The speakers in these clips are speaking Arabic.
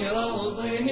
روضه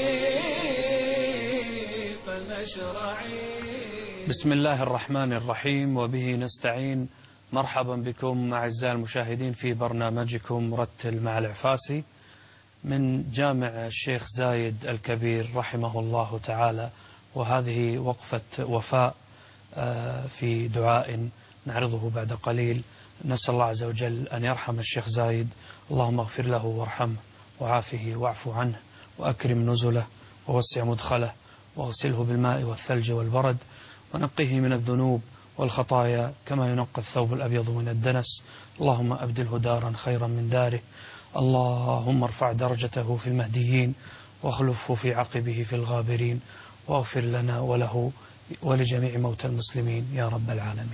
فلنشرعي. بسم الله الرحمن الرحيم، وبه نستعين. مرحبا بكم أعزائي المشاهدين في برنامجكم رتل مع العفاسي من جامع الشيخ زايد الكبير رحمه الله تعالى. وهذه وقفة وفاء في دعاء نعرضه بعد قليل. نسأل الله عز وجل أن يرحم الشيخ زايد. اللهم اغفر له وارحمه وعافه واعف عنه وأكرم نزله ووسع مدخله واغسله بالماء والثلج والبرد ونقه من الذنوب والخطايا كما ينقى الثوب الأبيض من الدنس. اللهم أبدله دارا خيرا من داره. اللهم ارفع درجته في المهديين واخلفه في عقبه في الغابرين، واغفر لنا وله ولجميع موتى المسلمين يا رب العالمين.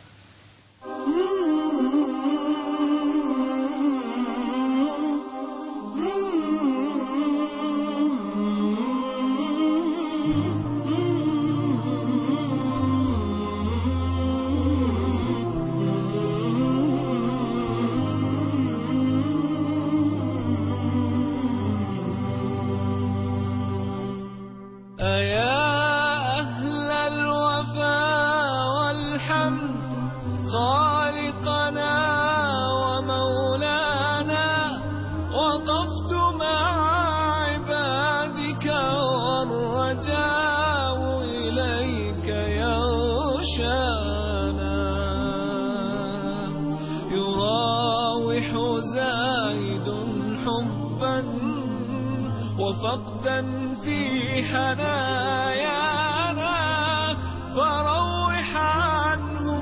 وفقدا في حنايانا فروح عنه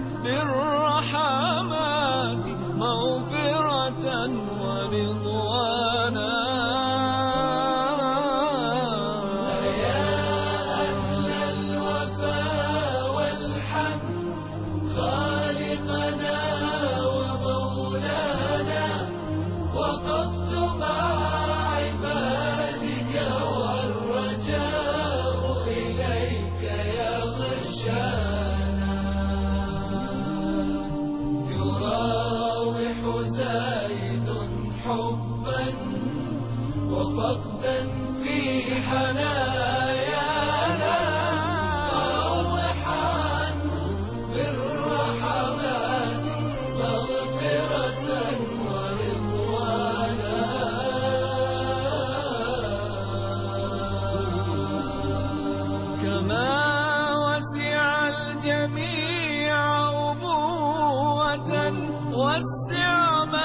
بالرحمات مغفرة ورضوانا. يا أهل الوفاء والحمد خالقنا ومولانا وقفت مع وفقدا في حنايانا فروح عنه بالرحمات مغفرة ورضوانا. كما وسع الجميع أبوة وسع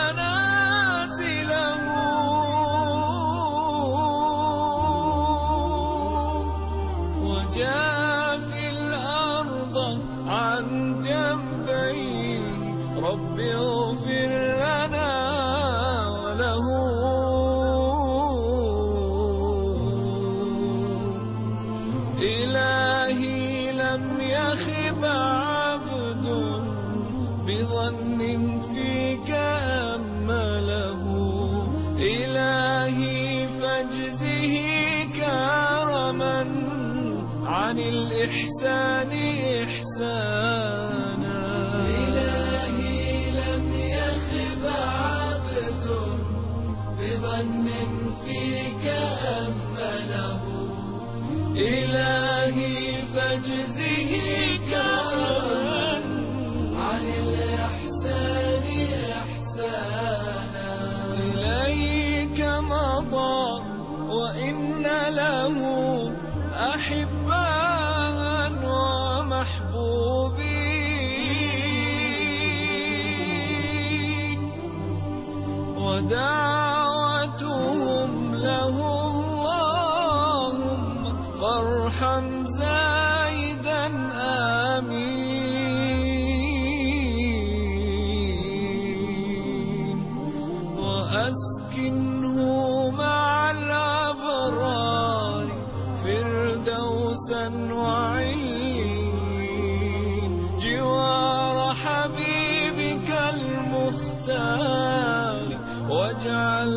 منازله وجاف الأرض عن جنبيه. رب اغفر لنا وله إلهي لم يخب عبد بظن فيك أمله. إلهي فاجزه كرما عن الإحسان إحسانا. إلهي لم يخب عبد بظن فيك أمله. إلهي فاجزه كرما عن الإحسان إحسانا. إليك مضى وإن له أحباء ومحبوبين ودعوتهم له اللهم فارحم زايدا آمين. وأسكنه مع الأبرار فردوسا وعين جوار حبيبك المختار واجعل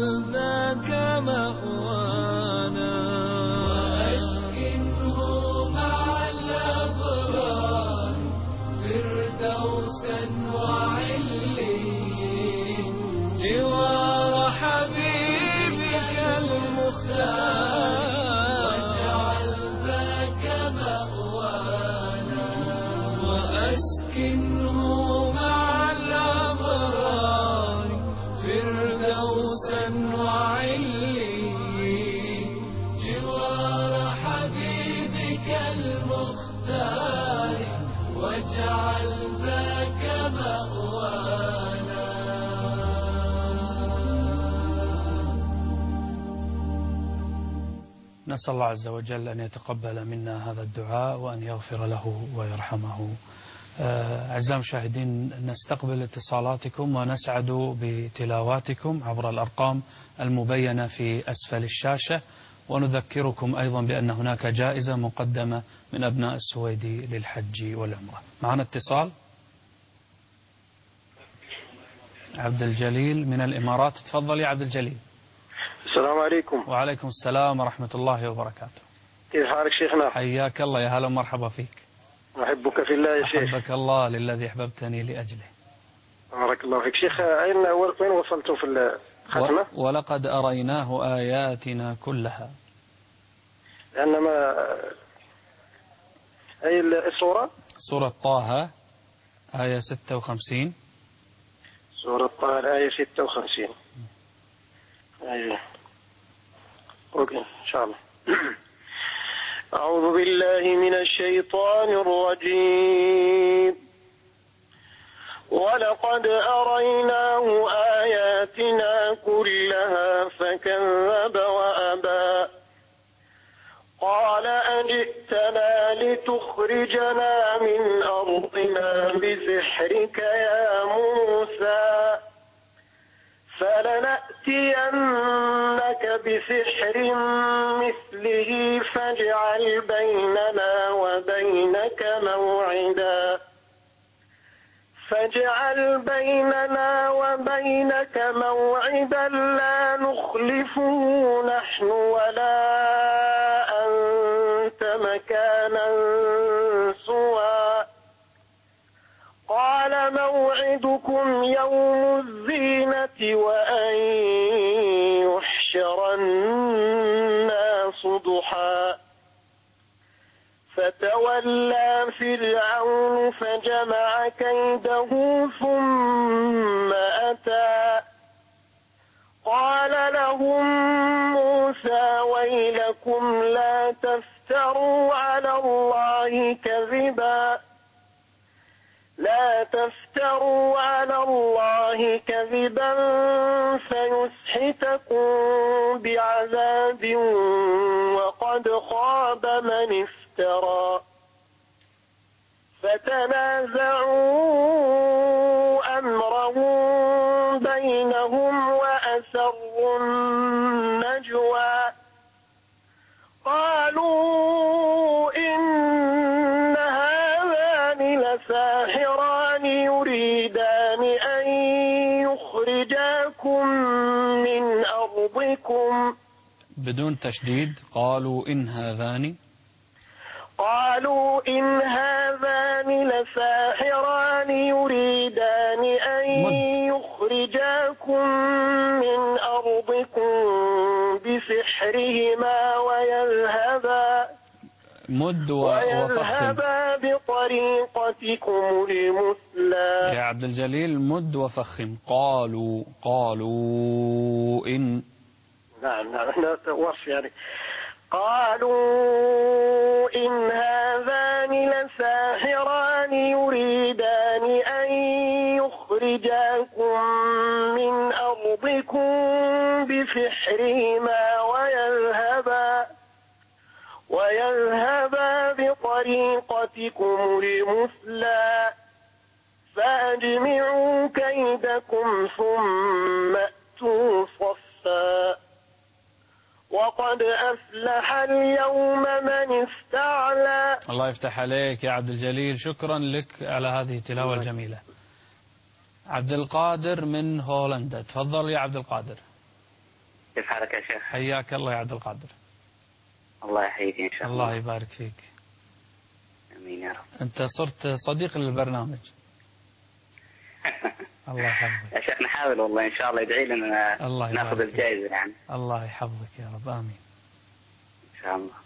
نسأل الله عز وجل أن يتقبل منا هذا الدعاء وأن يغفر له ويرحمه. أعزائي المشاهدين، نستقبل اتصالاتكم ونسعد بتلاواتكم عبر الأرقام المبينة في أسفل الشاشة، ونذكركم أيضا بأن هناك جائزة مقدمة من أبناء السويدي للحج والعمرة. معنا اتصال. عبد الجليل من الإمارات، تفضل يا عبد الجليل. السلام عليكم. وعليكم السلام ورحمة الله وبركاته. كيف حالك شيخنا؟ حياك الله، يا هلا ومرحبا فيك. أحبك في الله يا شيخ. أحبك الله للذي أحببتني لأجله. بارك الله فيك شيخ. وين وصلتم في الختمة؟ ولقد أريناه آياتنا كلها. لأنما أي السورة؟ سورة طه آية 56. سورة طه الآية 56. أيوة. أوكي إن شاء الله. أعوذ بالله من الشيطان الرجيم. ولقد أريناه آياتنا كلها فكذب وأبى قال أجئتنا لتخرجنا من أرضنا بسحرك يا موسى فلنأتينك بسحر مثله فاجعل بيننا وبينك موعدا لا نخلفه نحن ولا أنت مكانا سوى قال موعدكم يوم الزينة وأن يحشر الناس ضحى فتولى فرعون فجمع كيده ثم أتى قال لهم موسى ويلكم لا تفتروا على الله كذبا فيسحتكم بعذاب وقد خاب من افترى فتنازعوا أمرهم بينهم وأسروا النجوى قالوا إن هذان لساحران يريدان أن يخرجاكم من أرضكم. بدون تشديد. قالوا إن هذان لساحران يريدان أن يخرجاكم من أرضكم بسحرهما ويذهبا بطريقتكم المثلى. يا عبد الجليل مد وفخم. قالوا إن. نعم وصف يعني. قالوا إن هذان لساحران يريدان أن يخرجاكم من أرضكم بسحرهما ويذهبا بطريقتكم المثلى فأجمعوا كيدكم ثم أتوا صفا وقد أفلح اليوم من استعلى. الله يفتح عليك يا عبد الجليل، شكرا لك على هذه التلاوة الجميلة. عبد القادر من هولندا، تفضل يا عبد القادر. كيف حالك يا شيخ؟ حياك الله يا عبد القادر. الله يحييك إن شاء الله. الله يبارك فيك. أمين يا رب. أنت صرت صديق للبرنامج. الله يحفظك يا شيخ. نحاول والله إن شاء الله، يدعي لنا ناخذ الجائزة يعني. الله يحفظك يا رب، آمين إن شاء الله.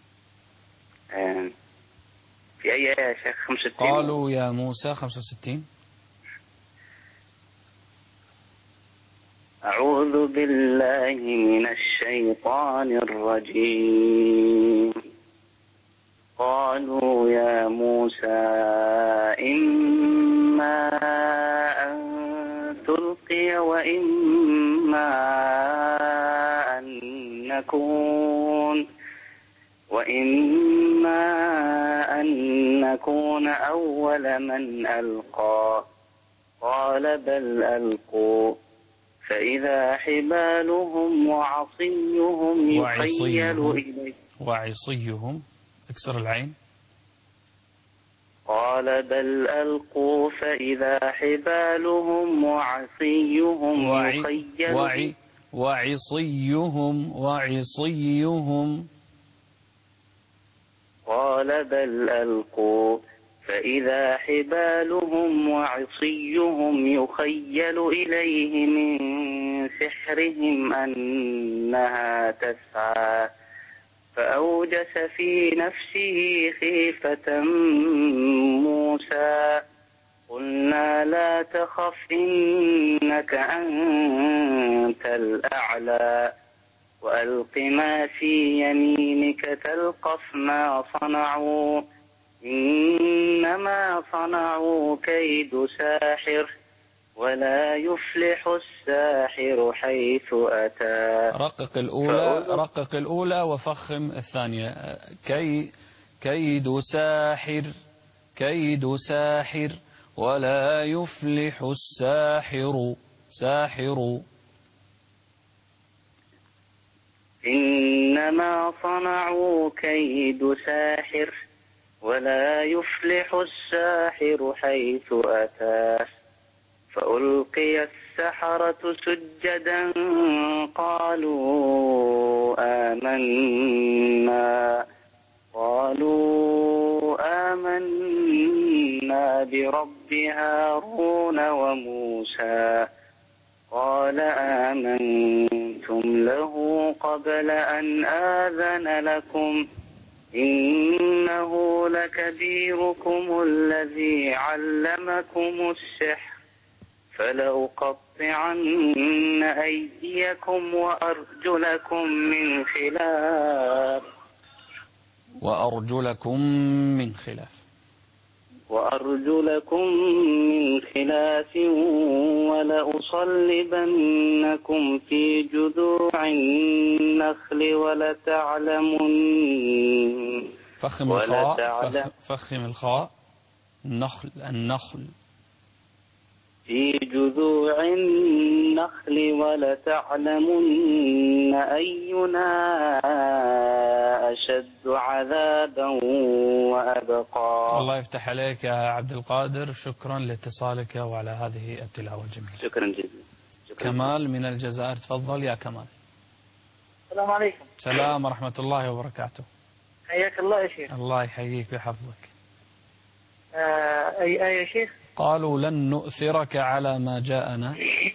في أي يا شيخ؟ 65. قالوا يا موسى 65. أعوذ بالله من الشيطان الرجيم. قالوا يا موسى إما أن تلقي وإما أن أن نكون أول من ألقى قال بل ألقوا فإذا حبالهم وعصيهم يخيل إليه وعصيهم اكسر العين. قال بل ألقوا فإذا حبالهم وعصيهم يخيل وعصيهم قال بل ألقوا فإذا حبالهم وعصيهم يخيل إليه من سحرهم أنها تسعى فأوجس في نفسه خيفة موسى قلنا لا تخف إنك أنت الأعلى وألق ما في يمينك تلقف ما صنعوا إنما صنعوا كيد ساحر ولا يفلح الساحر حيث أتى. رقق الأولى وفخم الثانية. كيد ساحر ولا يفلح ساحر. إنما صنعوا كيد ساحر ولا يفلح الساحر حيث أتى. فألقي السحرة سجدا قالوا آمنا برب هارون وموسى قال آمنتم له قبل أن آذن لكم إنه لكبيركم الذي علمكم السحر فلأقطعن أيديكم وأرجلكم من خلاف ولأصلبنكم في جذوع النخل ولتعلمن فخم الخاء النخل في جذوع النخل ولتعلمن أينا أشد عذابا وأبقى. الله يفتح عليك يا عبد القادر، شكرا لاتصالك وعلى هذه التلاوة الجميلة. شكرا جزيلا. كمال من الجزائر، تفضل يا كمال. السلام عليكم. السلام ورحمة الله وبركاته. حياك الله يا شيخ. الله يحييك ويحفظك. أي آية يا شيخ؟ قالوا لن نؤثرك على ما جاءنا.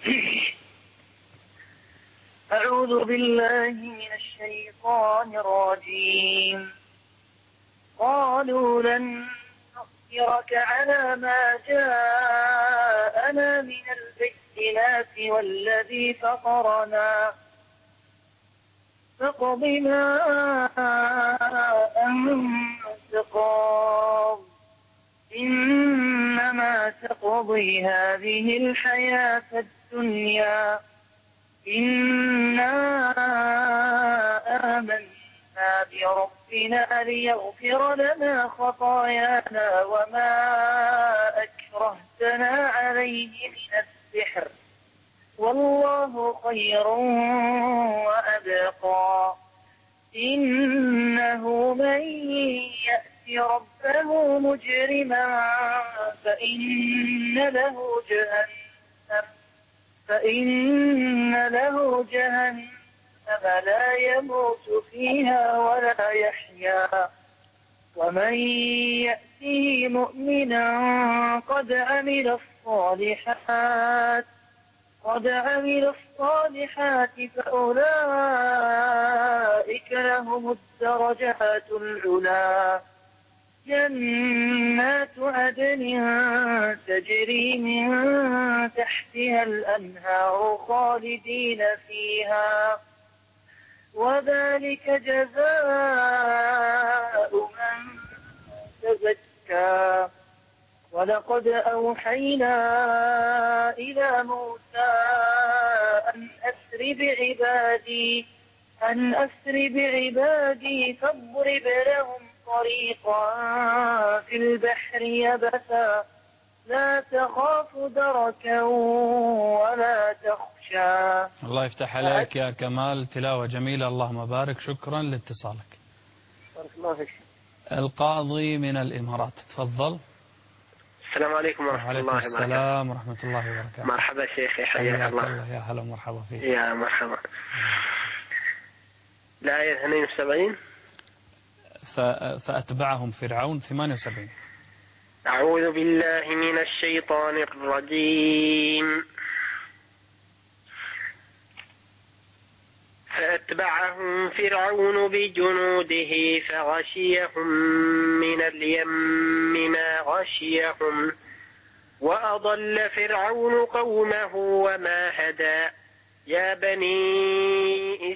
أعوذ بالله من الشيطان الرجيم. قالوا لن نؤثرك على ما جاءنا من البينات والذي فطرنا فاقض ما أنت قاض إنما تقضي هذه الحياة الدنيا إنا آمنا بربنا ليغفر لنا خطايانا وما أكرهتنا عليه من السحر والله خير وأبقى إنه من يأتي ربه مجرما فإن له جهنم لا يموت فيها ولا يحيا ومن يأته مؤمنا قد عمل الصالحات فأولئك لهم الدرجات العلى جنات عدن تجري من تحتها الأنهار خالدين فيها وذلك جزاء من تزكى ولقد أوحينا إلى موسى أن أسر بعبادي أن أسر بعبادي فاضرب لهم طريقا في البحر يبسا لا تخاف دركا ولا تخشى. الله يفتح عليك يا كمال، تلاوة جميلة، اللهم بارك، شكرا لاتصالك. بارك الله فيك. القاضي من الإمارات، تفضل. السلام عليكم ورحمة الله وبركاته. السلام ورحمة الله وبركاته. مرحبا شيخي، حياك الله. يا هلا ومرحبا فيك. يا مرحبا. الآية 72. فأتبعهم فرعون 78. أعوذ بالله من الشيطان الرجيم. فأتبعهم فرعون بجنوده فغشيهم من اليم ما غشيهم وأضل فرعون قومه وما هدى. يا بني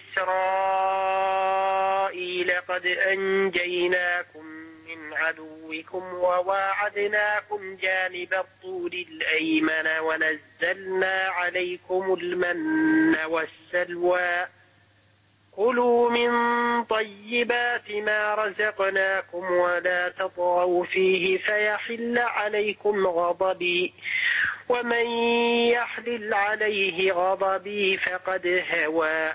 إسرائيل قد أنجيناكم من عدوكم وواعدناكم جانب الطور الأيمن ونزلنا عليكم المن والسلوى كلوا من طيبات ما رزقناكم ولا تطغوا فيه فيحل عليكم غضبي ومن يحلل عليه غضبي فقد هوى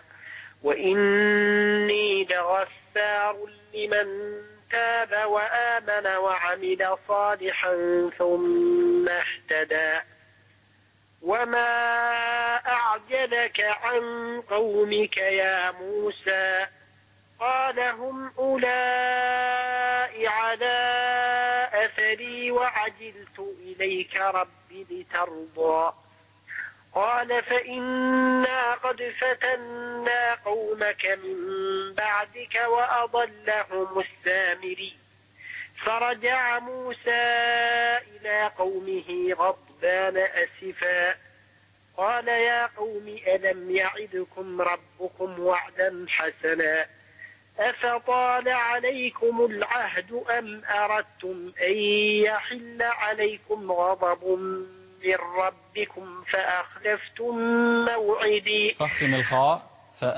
وإني لغفار لمن تاب وآمن وعمل صالحا ثم اهتدى. وما أعجلك عن قومك يا موسى قال هم أولئك على أثري وعجلت إليك رب لترضى. قال فإنا قد فتنا قومك من بعدك وأضلهم السامري. فرجع موسى إلى قومه غضبان أسفا قال يا قوم ألم يعدكم ربكم وعدا حسنا أفطال عليكم العهد أم أردتم أن يحل عليكم غضب من ربكم فأخلفتم موعدي. فخم الخاء.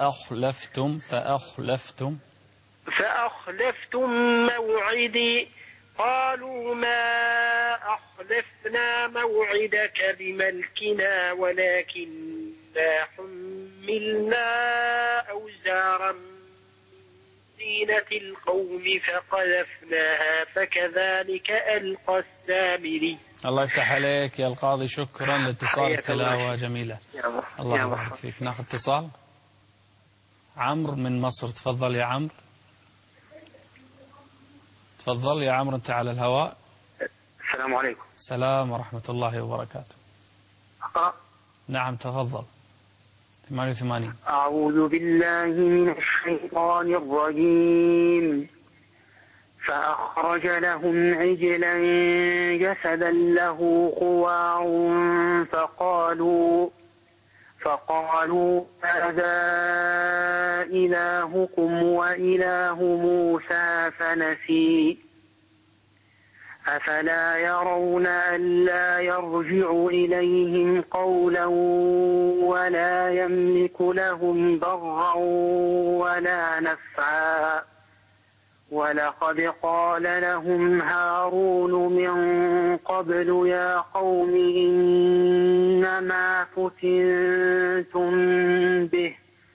فأخلفتم موعدي. قالوا ما أخلفنا موعدك بملكنا ولكننا حملنا أوزارا من زينة القوم فقذفناها فكذلك ألقى السامري. الله يفتح عليك يا القاضي، شكرا لاتصالك، تلاوة جميلة. الله يبارك فيك. ناخذ اتصال. عمرو من مصر، تفضل يا عمرو. تفضل يا عمرو، انت على الهواء. السلام عليكم. السلام ورحمة الله وبركاته. أقرأ؟ نعم تفضل. 88. أعوذ بالله من الشيطان الرجيم. فأخرج لهم عجلا جسدا له خوار فقالوا هذا إلهكم وإله موسى فنسي. أفلا يرون ألا يرجع إليهم قولا ولا يملك لهم ضرا ولا نفعا. ولقد قال لهم هارون من قبل يا قوم إنما فتنتم به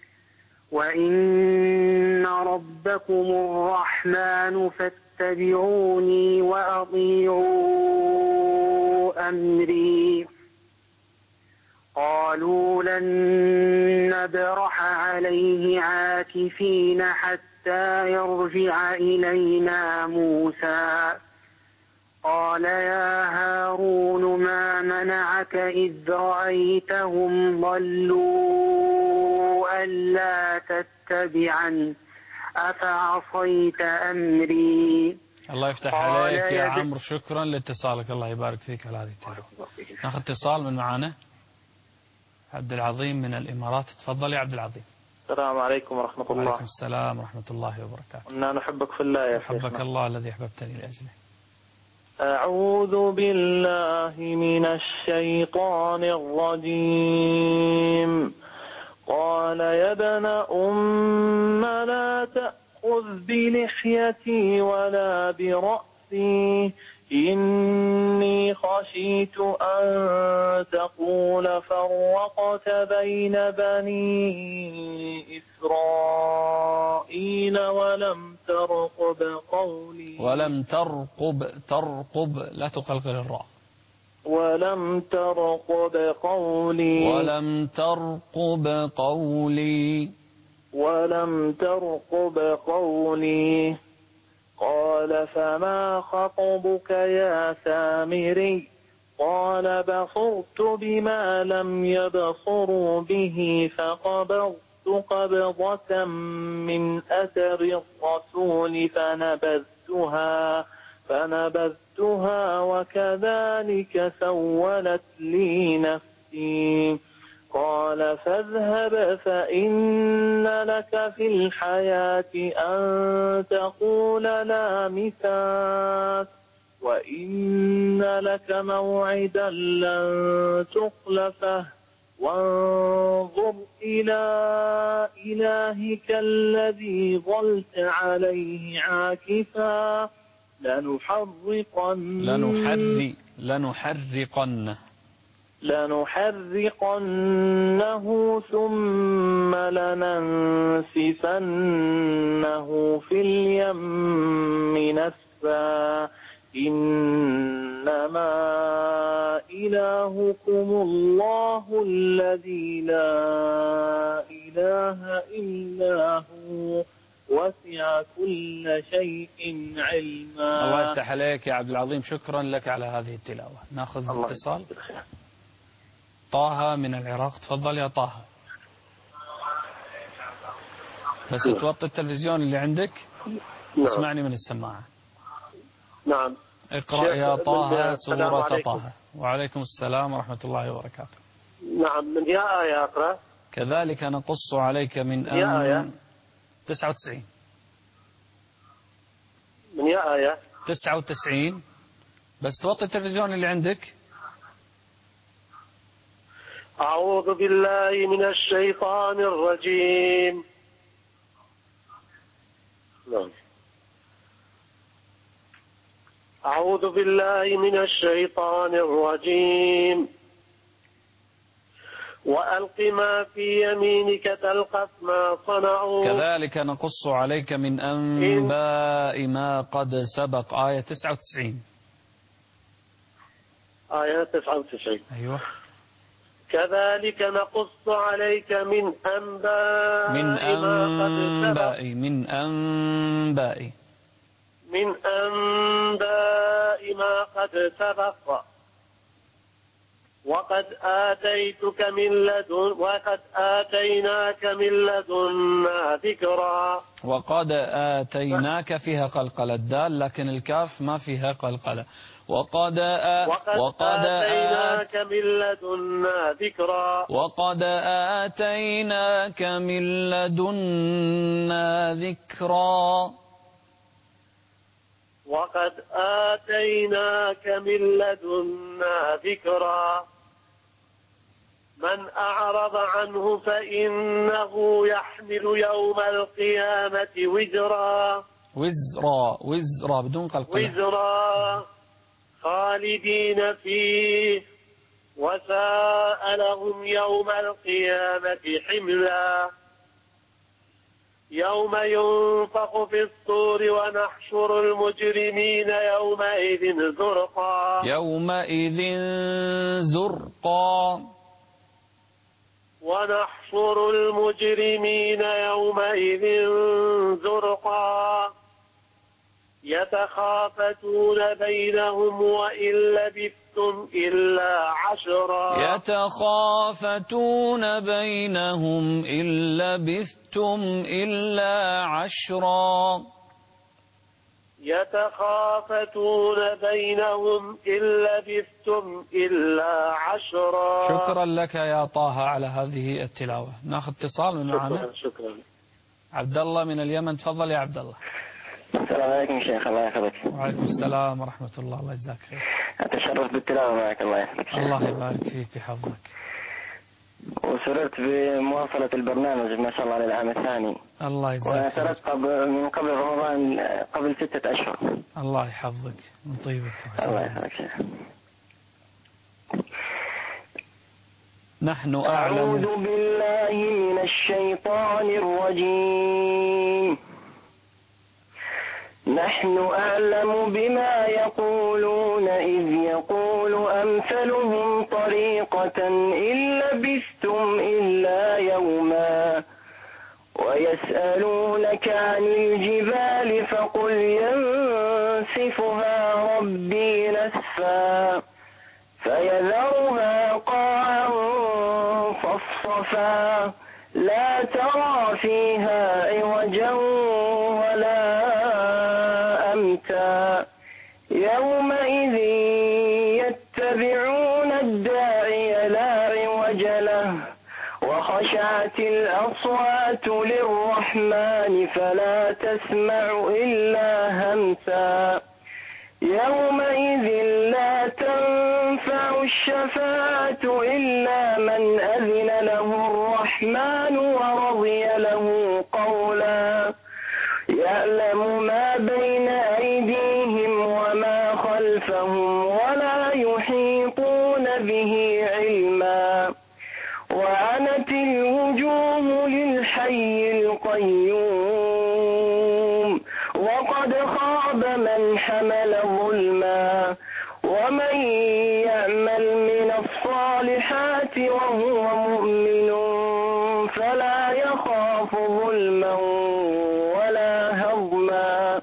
وإن ربكم الرحمن فاتبعوني وأطيعوا أمري. قالوا لن نبرح عليه عاكفين حتى يرجع إلينا موسى. قال يا هارون ما منعك إذ رأيتهم ضلوا ألا تتبعن أفعصيت أمري. الله يفتح عليك يا عمرو، شكرا لاتصالك، الله يبارك فيك على هذه التلاوة. ناخذ اتصال من معانا. عبد العظيم من الإمارات، تفضل يا عبد العظيم. السلام عليكم ورحمة الله. وعليكم السلام ورحمة الله وبركاته. إنا نحبك في الله يا شيخنا. حبك الله الذي أحببتني لأجله. أعوذ بالله من الشيطان الرجيم. قال يا ابن أم لا تأخذ بلحيتي ولا برأسي إني خشيت أن تقول فرقت بين بني إسرائيل ولم ترقب قولي. ولم ترقب لا تقلقل الراء. ولم ترقب قولي. ولم ترقب قولي. ولم ترقب قولي. قال فما خطبك يا سامري؟ قال بصرت بما لم يبصروا به فقبضت قبضة من أثر الرسول فنبذتها وكذلك سولت لي نفسي. قال فاذهب فإن لك في الحياة أن تقول لا مساس وإن لك موعدا لن تخلفه وانظر إلى إلهك الذي ظلت عليه عاكفا لنحرقنه ثم لننسفنه في اليم نسفا إنما إلهكم الله الذي لا إله إلا هو وسع كل شيء علما. الله يفتح عليك يا عبد العظيم، شكرا لك على هذه التلاوة. ناخذ اتصال. طه من العراق، تفضل يا طه. بس توطي التلفزيون اللي عندك. اسمعني من السماعة. نعم. اقرأ يا طه سورة طه. وعليكم السلام ورحمة الله وبركاته. نعم. من يا آية أقرأ؟ كذلك نقص عليك من يا آية 99. من يا آية 99. بس توطي التلفزيون اللي عندك. أعوذ بالله من الشيطان الرجيم. نعم. أعوذ بالله من الشيطان الرجيم. وألق ما في يمينك تلقف ما صنعوا. كذلك نقص عليك من أنباء ما قد سبق. آية 99. آية 99. أيوة. كذلك نقص عليك من أنباء ما قد سبق وقد آتيناك من لدنا ذكرا. وقد آتيناك فيها قلقلة الدال، لكن الكاف ما فيها قلقلة. وقد آتيناك من لدنا ذكرا. وقد آتيناك من لدنا ذكرا. وقد آتيناك من لدنا ذكرا. من أعرض عنه فإنه يحمل يوم القيامة وزرا بدون قلقلة. وزرا خالدين فيه وساء لهم يوم القيامة حملا. يوم ينفخ في الصور ونحشر المجرمين يومئذ زرقا. ونحشر المجرمين يومئذ زرقا. يتخافتون بينهم وإن لبثتم إلا عشرا. يتخافتون بينهم إن لبثتم إلا عشرا. يتخافتون بينهم إن لبثتم إلا عشرا. شكرا لك يا طه على هذه التلاوة. ناخذ اتصال من معنا. شكرا. عبد الله من اليمن، تفضل يا عبد الله. السلام عليكم شيخ، الله يحفظك. وعليكم السلام ورحمة الله، الله يجزاك خير. أتشرف بالتلاوة معك، الله يحفظك. الله يبارك فيك ويحفظك. وسررت بمواصلة البرنامج ما شاء الله للعام الثاني. الله يجزاك. وترقب من قبل رمضان قبل 6 أشهر. الله يحفظك من طيبك. الله يحفظك شيخ. نحن أعلم. أعوذ بالله من الشيطان الرجيم. نحن أعلم بما يقولون إذ يقول أمثلهم طريقة إن لبثتم إلا يوما ويسألونك عن الجبال فقل ينسفها ربي نسفا فيذرها قاعا صفصفا لا ترى فيها عوجا ولا أمتا يومئذ يتبعون الداعي لا عوج له وخشعت الأصوات للرحمن فلا تسمع إلا همسا يومئذ لا تنفع الشفاعة إلا من أذن له الرحمن ورضي له قولا يعلم ما بين أيديهم وما خلفهم ولا يحيطون به علما وعنت الوجوه للحي القيوم وقد خاب من حمل ظلما ومن يعمل من الصالحات وهو مؤمن فلا يخاف ظلما ولا هضما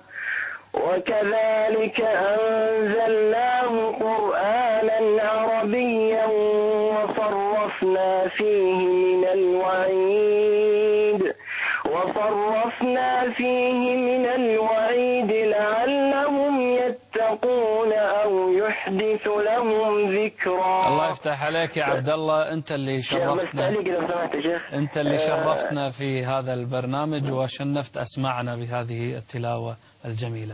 وكذلك أنزلناه قرآنا عربيا وصرفنا فيه من الوعيد لعلهم يتقون أو يحدث لهم ذكرا. الله يفتح عليك يا عبد الله. أنت اللي شرفتنا في هذا البرنامج وشنفت أسماعنا بهذه التلاوة الجميلة.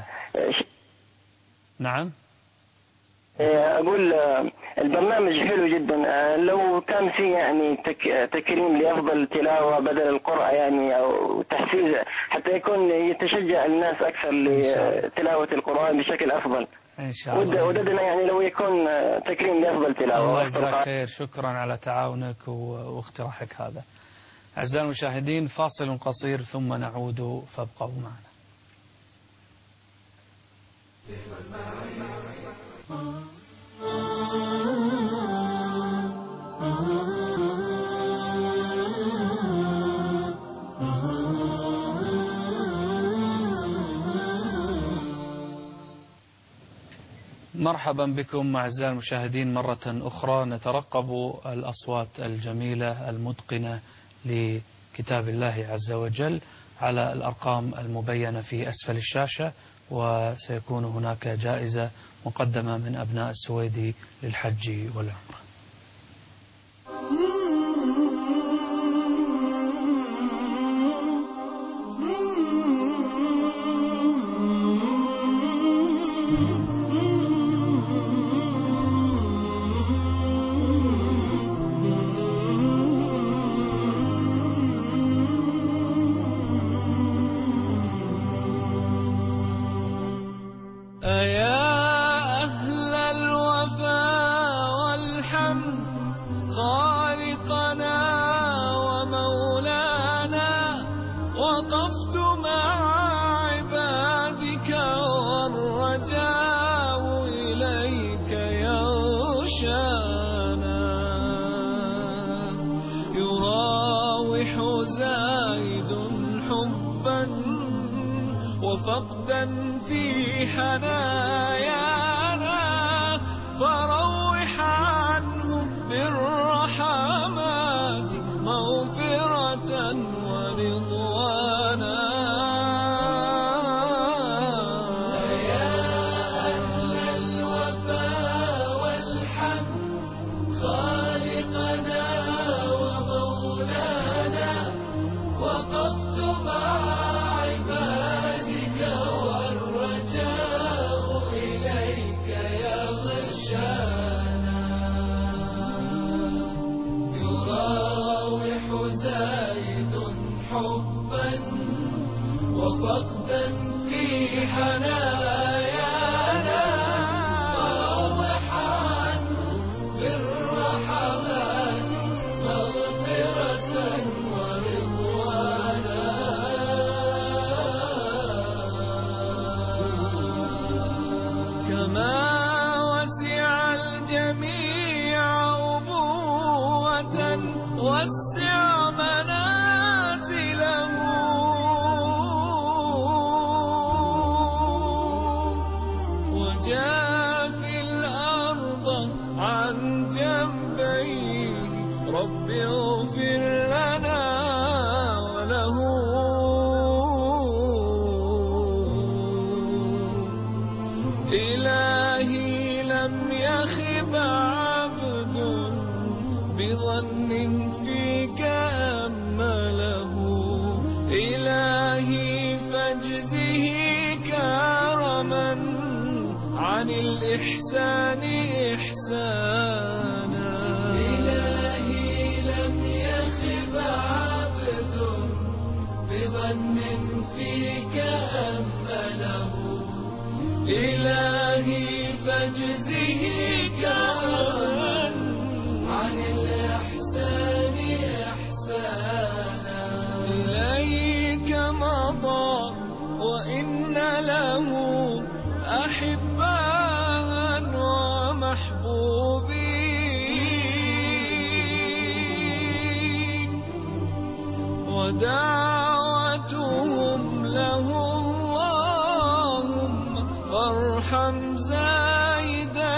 نعم أقول البرنامج حلو جدا. لو كان في يعني تكريم لأفضل تلاوة بدل القرأة يعني أو تحفيز حتى يكون يتشجع الناس أكثر لتلاوة القرآن بشكل أفضل إن شاء الله. وددنا يعني لو يكون تكريم لأفضل تلاوة. الله يجزاك خير. شكرا على تعاونك واقتراحك هذا. أعزائي المشاهدين فاصل قصير ثم نعود فابقوا معنا. مرحبا بكم أعزائي المشاهدين مرة أخرى. نترقب الأصوات الجميلة المتقنة لكتاب الله عز وجل على الأرقام المبينة في أسفل الشاشة، وسيكون هناك جائزة مقدمة من أبناء السويدي للحج والعمرة. فقدا في حنايانا فروح عنه بالرحمات مغفرة ورضوانا. يا أهل الوفاء والحمد خالقنا ومولانا وقفت مع عبادك والرجاء إليك يا غشانا. فاقدا في حنايانا وروح عنه بالرحمات مغفرة ورضوانا كما وسع الجميع أبوة وسع منازله وجافي الأرض عن جنبيه رب اغفر لنا وله إلهي لم يخب عبد بظن فيك أمله إلهي فاجزه كرما عن الإحسان إحسانا إلهي لم يخب عبد بظن فيك أمله إلهي فاجزه كرما عن الإحسان إحسانا إليك مضى وإن له أحباء ومحبوبين ودعوتهم له اللهم فارحم زايدا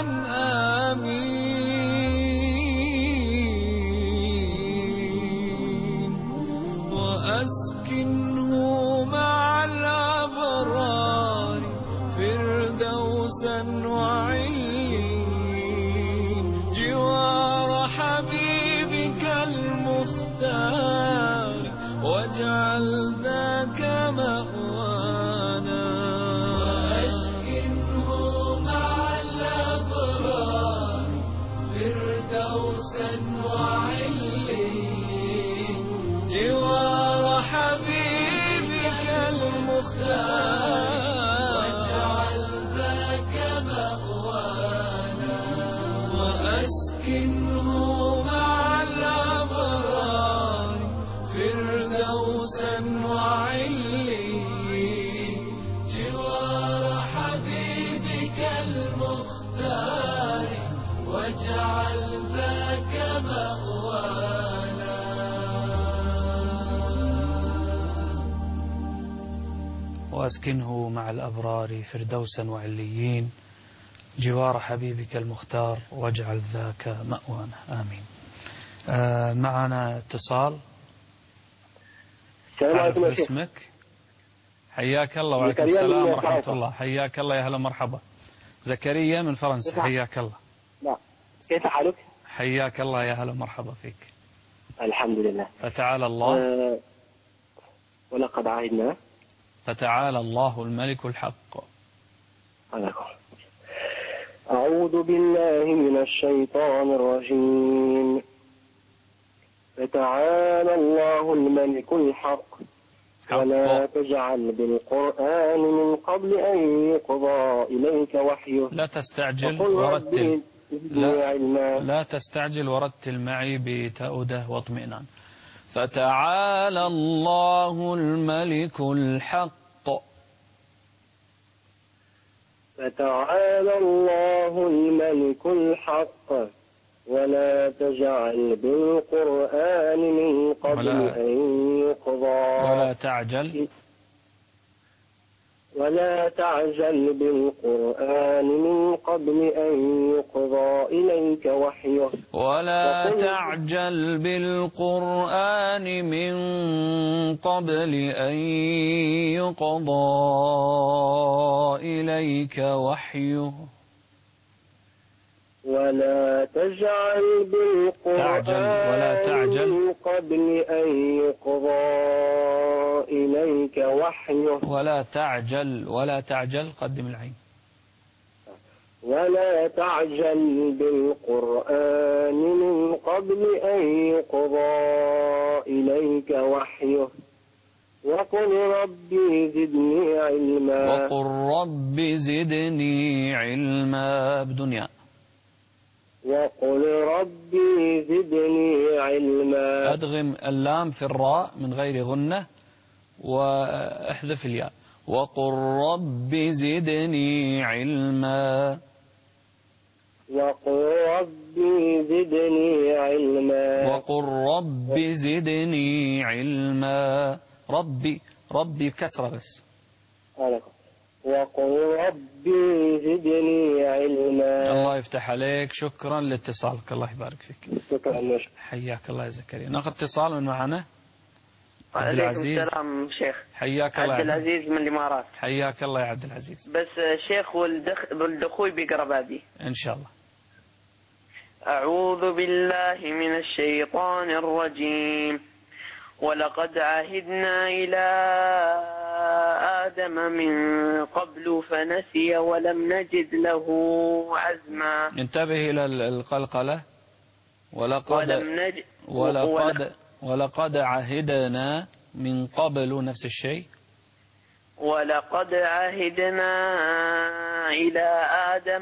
آمين وأسكنه مع الأبرار فردوسا وعين جوار حبيبك المختار واجعل ذاك مأوانا وأسكنه مع الأبرار فردوسا وعلين جوار حبيبك المختار واجعل ذاك مأوانا وأسكنه مع الأبرار فردوسا وعلين جوار حبيبك المختار واجعل ذاك مأوانا وأسكنه مع الأبرار فردوسا وعليين جوار حبيبك المختار واجعل ذاك مأوانا آمين. معنا اتصال. السلام عليكم يا شيخ. اسمك؟ حياك الله. وعليكم السلام ورحمة الله. حياك الله، يا هلا مرحبا. زكريا من فرنسا، حياك الله. لا، كيف حالك؟ حياك الله، يا هلا مرحبا فيك. الحمد لله. فتعالى الله. ولقد عهدنا. فتعالى الله الملك الحق. أعوذ بالله من الشيطان الرجيم. فتعالى الله الملك الحق ولا تجعل بالقرآن من قبل أن يقضى إليك وحيه. لا تستعجل ورتل. لا تستعجل ورتل معي بتأوده واطمئنان. فتعالى الله الملك الحق. فتعالى الله الملك الحق ولا تجعل بالقرآن من قبل أن يقضى. ولا تعجل بالقرآن من قبل أن يقضى إليك وحيه. ولا تعجل بالقرآن من قبل أن يقضى إليك وحيه. ولا تجعل بالقرآن من قبل أن يقضى إليك وحيه. ولا تعجل قدم العين. ولا تعجل بالقرآن من قبل أن يقضى إليك وحيه. وقل ربي زدني علما. وقل رب زدني علما بدون ياء. وقل ربي زدني علما. أدغم اللام في الراء من غير غنة واحذف الياء. وقل رب زدني علما. وقل ربي زدني علما. وقل رب زدني علما. ربي كسرة بس. وقل ربي زدني علما. الله يفتح عليك. شكرا لاتصالك. الله يبارك فيك. شكرا. حياك الله يا زكريا. ناخذ اتصال من معنا. عبد وعليكم العزيز. السلام شيخ. حياك الله. عبد العزيز من الإمارات. حياك الله يا عبد العزيز. بس شيخ ولد أخوي بيقرأ بعدي إن شاء الله. أعوذ بالله من الشيطان الرجيم. ولقد عهدنا إلى آدم من قبل فنسي ولم نجد له عزما. انتبه إلى القلقلة. ولقد عهدنا من قبل نفس الشيء. ولقد عهدنا إلى آدم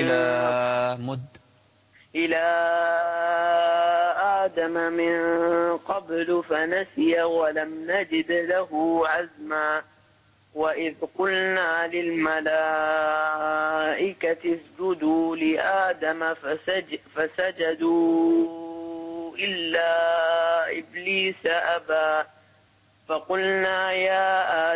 من قبل فنسي ولم نجد له عزما. وإذ قلنا للملائكة اسجدوا لآدم فسجدوا إلا إبليس أبى. فقلنا يا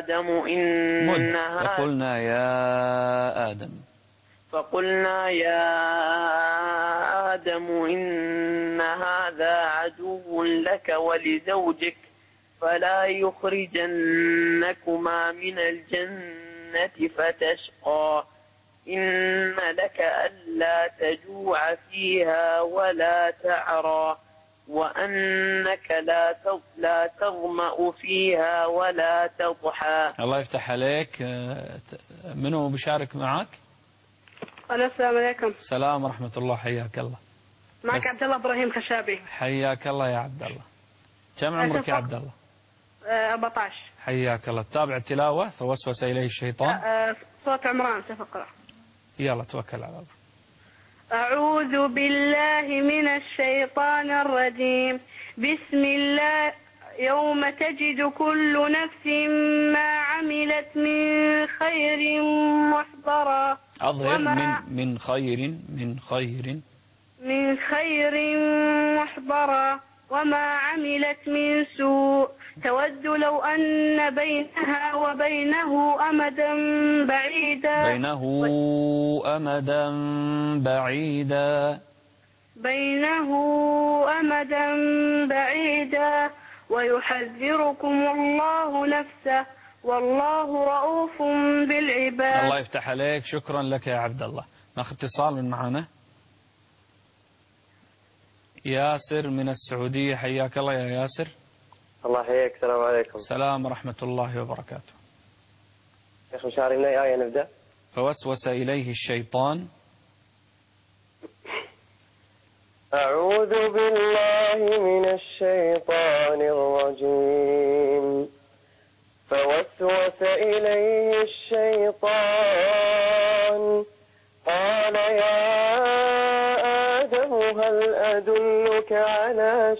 آدم إن هذا عدو لك ولزوجك فلا يخرجنكما من الجنة فتشقى. إن لك ألا تجوع فيها ولا تعرى وأنك لا تظمأ فيها ولا تضحى. الله يفتح عليك. منو بشارك معك؟ السلام عليكم. السلام ورحمة الله. حياك الله. معك عبد الله إبراهيم خشابي. حياك الله يا عبد الله. كم عمرك يا عبد الله؟ 14. حياك الله. تابع التلاوة. فوسوس إليه الشيطان. صوت عمران سفقرة. يلا توكل على الله. أعوذ بالله من الشيطان الرجيم. بسم الله. يوم تجد كل نفس ما عملت من خير محضرا. أظهر من خير محضرا وما عملت من سوء تود لو أن بينها وبينه أمدا بعيدا ويحذركم الله نفسه والله رؤوف بالعباد. الله يفتح عليك. شكرا لك يا عبد الله. ناخذ اتصال من معنا. ياسر من السعودية. حياك الله يا ياسر. الله يحييك. السلام عليكم. السلام ورحمة الله وبركاته. شيخ مشاري من أي آية نبدأ؟ فوسوس إليه الشيطان. أعوذ بالله من الشيطان الرجيم. فوسوس إليه الشيطان قال يا آدم هل أدلك على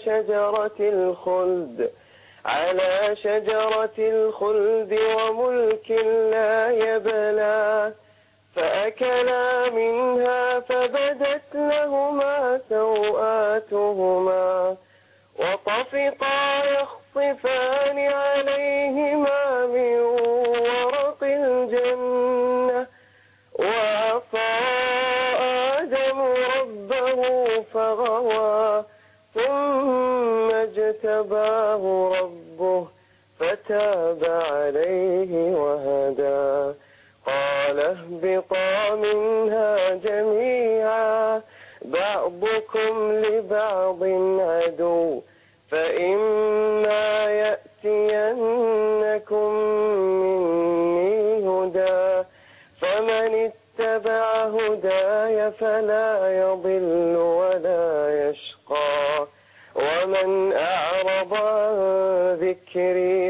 شجرة الخلد وملك لا يبلى. فأكلا منها فبدت لهما سوآتهما وطفقا يخصفان عليهما من ورق الجنة وعصى آدم ربه فغوى ثم اجتباه ربه فتاب عليه وهدى. قال اهبطا منها جميعا بعضكم لبعض عدو فإما يأتينكم مني هدى فمن اتبع هداي فلا يضل ولا يشقى ومن أعرض عن ذكري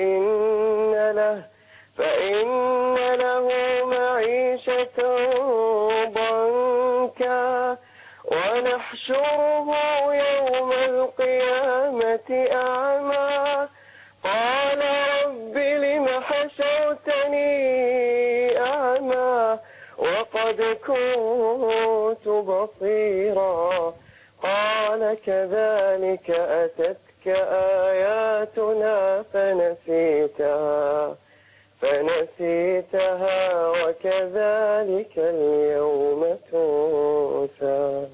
فإن له معيشة ضنكا ونحشره يوم القيامة أعمى قال رب لم حشرتني أعمى وقد كنت بصيرا قال كذلك أتتك آياتنا فنسيتها وكذلك اليوم تنسى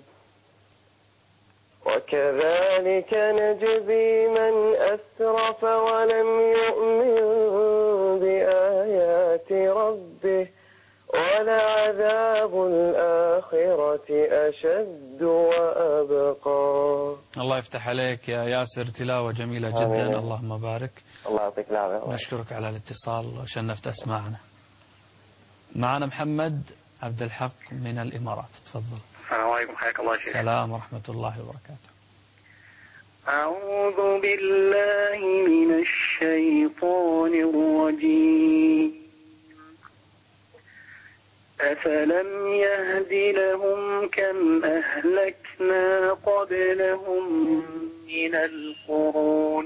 وكذلك نجزي من أسرف ولم يؤمن بآيات ربه ولعذاب الآخرة أشد وأبقى. الله يفتح عليك يا ياسر، تلاوة جميلة جدا. آمين. اللهم بارك. الله يعطيك العافية. نشكرك على الاتصال وشنفت أسماعنا. معنا محمد عبد الحق من الإمارات، تفضل. السلام عليكم، حياك الله شيخ. السلام ورحمة الله وبركاته. أعوذ بالله من الشيطان الرجيم. أفلم يهد لهم كم أهلكنا قبلهم من القرون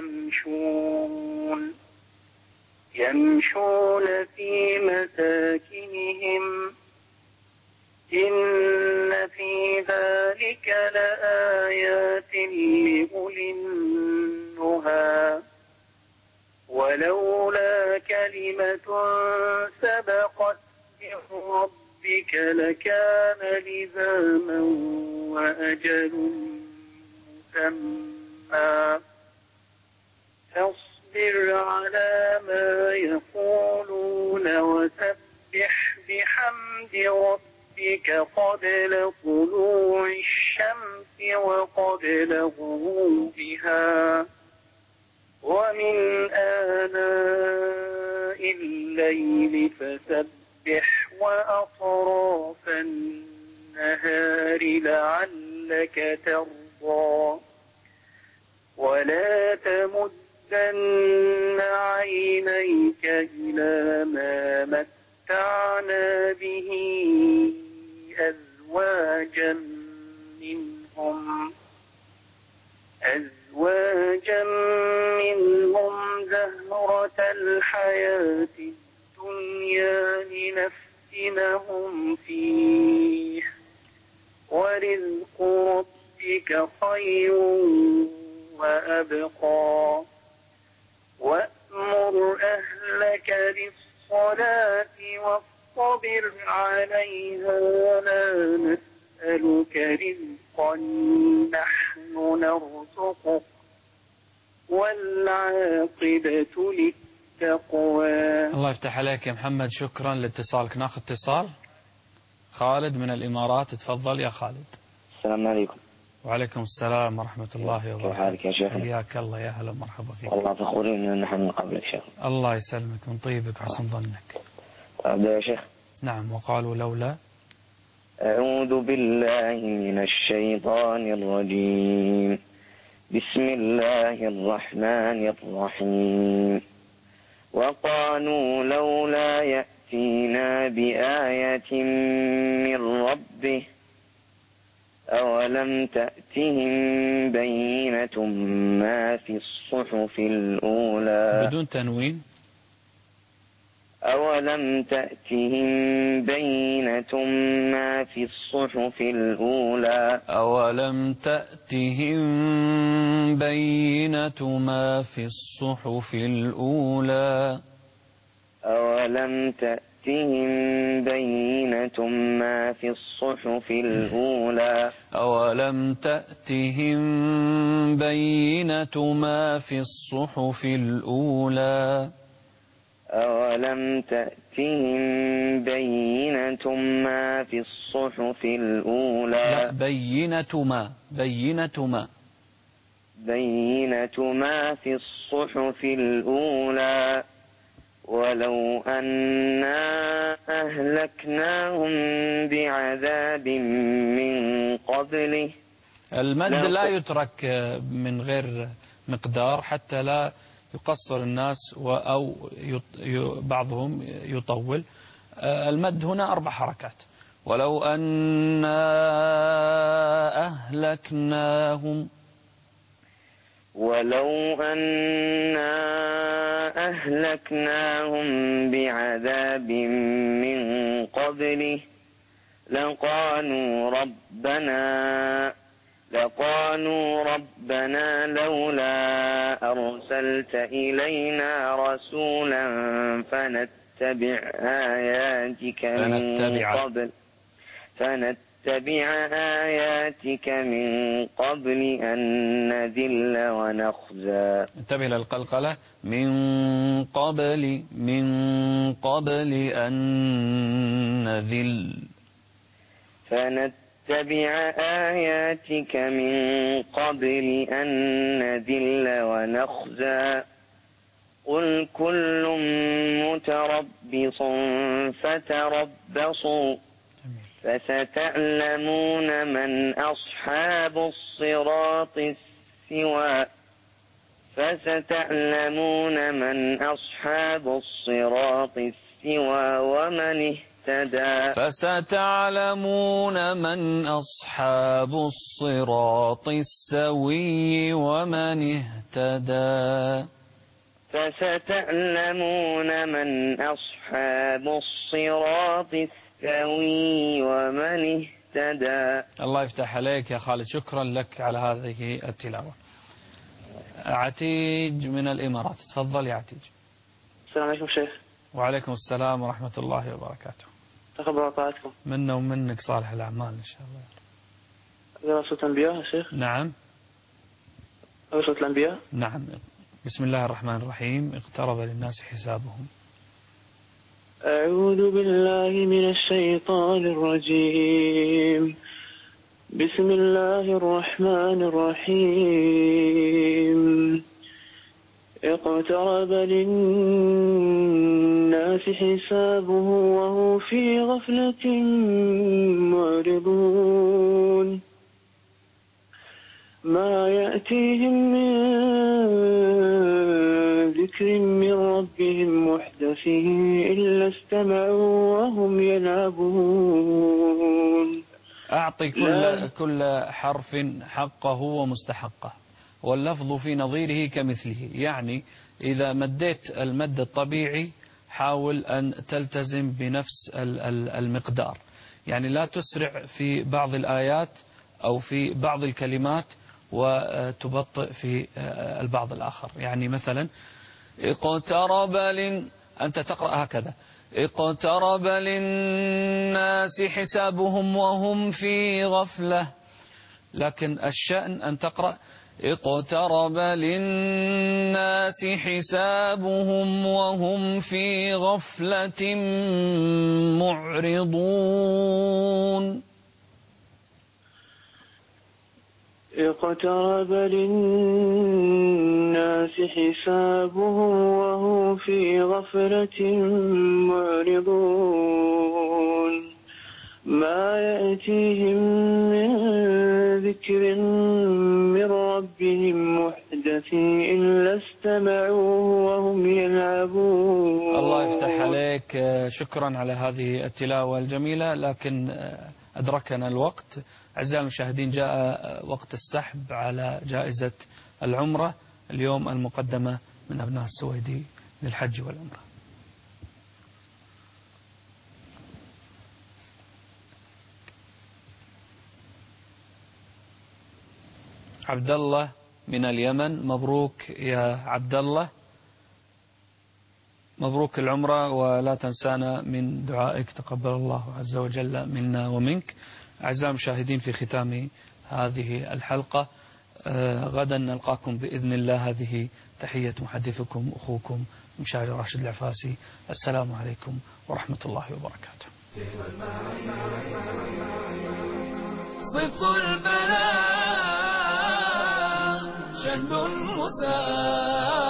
يمشون في مساكنهم إن في ذلك لآيات لأولي النهى ولولا كلمة سبقت من ربك لكان لزاما وأجل مسمى فاصبر على ما يقولون وسبح بحمد ربك قبل طلوع الشمس وقبل غروبها ومن آناء الليل فسبح وأطراف النهار لعلك ترضى ولا تمدن عينيك إلى ما متعنا به أزواجا منهم زهرة الحياة الدنيا لنفتنهم فيه ورزق ربك خير وأبقى وأمر أهلك بالصلاة واصطبر عليها لا نسألك رزقا نحن نرزقك والعاقبة للتقوى. الله يفتح عليك يا محمد، شكرا لاتصالك. ناخذ اتصال. خالد من الإمارات، تفضل يا خالد. السلام عليكم. وعليكم السلام ورحمة الله وبركاته. كيف حالك يا شيخ؟ حياك الله، يا هلا ومرحبا فيك. والله فخورين ان نحن نقابلك شيخ. الله يسلمك، من طيبك وحسن ظنك. أبدأ يا شيخ؟ نعم. وقالوا لولا. أعوذ بالله من الشيطان الرجيم. بسم الله الرحمن الرحيم. وقالوا لولا يأتينا بآية من ربه أولم تأتهم بينة ما في الصحف الأولى. بدون تنوين. أولم تأتهم بينة ما في الصحف الأولى. أولم تأتهم بينة ما في الصحف الأولى. أولم تأتهم بينة ما في الصحف الأولى. أولم تأتهم بينة ما في الصحف الأولى. أولم تأتهم بينة ما في الصحف الأولى. لا، بينة ما في الصحف الأولى. ولو أنا أهلكناهم بعذاب من قبله. المد لا يترك من غير مقدار حتى لا يقصر الناس أو بعضهم يطول. المد هنا 4 حركات. ولو أنا أهلكناهم بعذاب من قبله لقالوا ربنا لولا أرسلت إلينا رسولا فنتبع آياتك من قبل أن نذل ونخزى. انتبه للقلقلة. من قبل أن نذل. فنتبع آياتك من قبل أن نذل ونخزى. قل كل متربص فتربصوا فستعلمون من أصحاب الصراط السوى ومن اهتدى. فستعلمون من أصحاب الصراط السوي ومن اهتدى. فستعلمون من أصحاب الصراط السوي ومن اهتدى. الله يفتح عليك يا خالد، شكرا لك على هذه التلاوة. عتيج من الإمارات، تفضل يا عتيج. السلام عليكم شيخ. وعليكم السلام ورحمة الله وبركاته. تقبل أوقاتكم. منا ومنك صالح الأعمال إن شاء الله. دراسة الأنبياء يا شيخ. نعم. دراسة الأنبياء. نعم. بسم الله الرحمن الرحيم. اقترب للناس حسابهم. أعوذ بالله من الشيطان الرجيم. بسم الله الرحمن الرحيم. اقترب للناس حسابه وهو في غفلة معرضون. ما يأتيهم من ذكر من ربهم محدث إلا استمعوا وهم يلعبون. أعطي كل حرف حقه ومستحقه، واللفظ في نظيره كمثله. يعني إذا مديت المد الطبيعي حاول أن تلتزم بنفس المقدار، يعني لا تسرع في بعض الآيات أو في بعض الكلمات وتبطئ في البعض الآخر. يعني مثلا اقترب أنت تقرأ هكذا: اقترب للناس حسابهم وهم في غفلة، لكن الشأن أن تقرأ اقترب للناس حسابهم وهم في غفلة معرضون. اقترب للناس حسابهم وهم في غفلة معرضون. ما يأتيهم من ذكر من ربهم محدث إلا استمعوه وهم يلعبون. الله يفتح عليك، شكرا على هذه التلاوة الجميلة، لكن أدركنا الوقت. أعزائي المشاهدين، جاء وقت السحب على جائزة العمرة اليوم المقدمة من أبناء السويدي للحج والعمرة. عبد الله من اليمن، مبروك يا عبد الله، مبروك العمرة، ولا تنسانا من دعائك، تقبل الله عز وجل منا ومنك. أعزائي المشاهدين، في ختام هذه الحلقة غدا نلقاكم بإذن الله. هذه تحية محدثكم أخوكم مشاري راشد العفاسي. السلام عليكم ورحمة الله وبركاته. صف البلاء شهد مساء